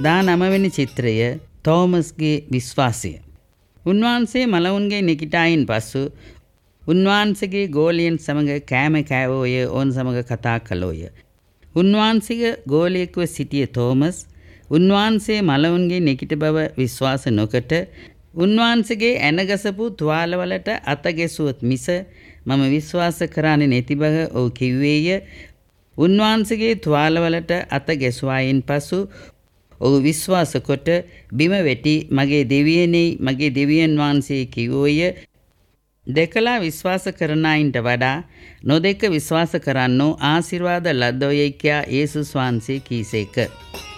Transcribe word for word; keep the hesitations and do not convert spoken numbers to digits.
දානවවෙනි චිත්‍රය තෝමස්ගේ විශ්වාසය. උන්වහන්සේ මලවුන්ගේ නිකිටායින් පසු උන්වහන්සේගේ ගෝලියන් සමග කෑම කෑවෝය ඔවුන් සමග කතා කළෝය. උන්වහන්සේගේ ගෝලියෙක්ව සිටිය තෝමස් උන්වහන්සේ මලවුන්ගේ නිකිට බව විශ්වාස නොකොට උන්වහන්සේගේ ඇනගසපු තුවාලවලට අත ගැසුවොත් මිස මම විශ්වාස කරන්නේ නැති බව ඔහු කිව්වේය. උන්වහන්සේගේ තුවාලවලට අත ගැසුවායින් පසු ඔහු විශ්වාස කොට බිම වැටි මගේ දෙවියනේ මගේ දෙවියන් වහන්සේ කිව්වෝය. දෙකලා විශ්වාස කරන අයින්ට වඩා නොදෙක විශ්වාස කරන්නෝ ආශිර්වාද ලද්දෝය කියා යේසුස් වහන්සේ කීසේක.